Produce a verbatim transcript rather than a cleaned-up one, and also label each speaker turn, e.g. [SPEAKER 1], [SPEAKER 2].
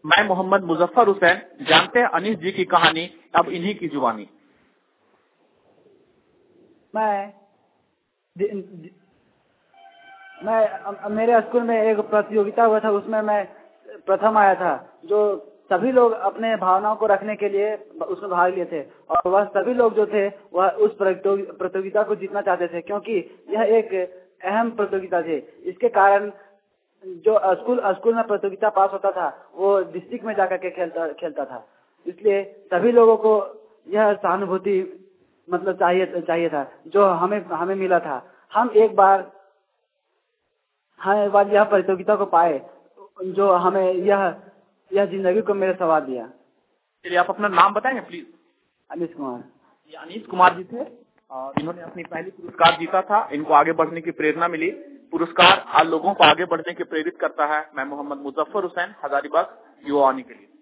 [SPEAKER 1] मैं मोहम्मद मुजफ्फर हुसैन, जानते हैं अनीस जी की कहानी, अब इन्हीं की जुबानी।
[SPEAKER 2] मैं दि, दि, मैं मेरे स्कूल में एक प्रतियोगिता हुआ था, उसमें मैं प्रथम आया था। जो सभी लोग अपने भावनाओं को रखने के लिए उसमें भाग लिए थे और वह सभी लोग जो थे वह उस प्रतियोगिता को जीतना चाहते थे, क्योंकि यह एक अहम प्रतियोगिता थी। इसके कारण जो स्कूल स्कूल में प्रतियोगिता पास होता था वो डिस्ट्रिक्ट में जाकर के खेलता खेलता था। इसलिए सभी लोगों को यह सहानुभूति मतलब चाहिए चाहिए था जो हमें हमें मिला था। हम एक बार हम एक बार यह प्रतियोगिता को पाए जो हमें यह यह जिंदगी को मेरे सवार दिया।
[SPEAKER 1] चलिए आप अपना नाम बताएंगे प्लीज।
[SPEAKER 2] अनीस कुमार।
[SPEAKER 1] ये अनीस कुमार जी थे और इन्होंने अपनी पहली पुरस्कार जीता था। इनको आगे बढ़ने की प्रेरणा मिली। पुरस्कार आज लोगों को आगे बढ़ने के प्रेरित करता है। मैं मोहम्मद मुजफ्फर हुसैन, हजारीबाग, युवा वाणी के लिए।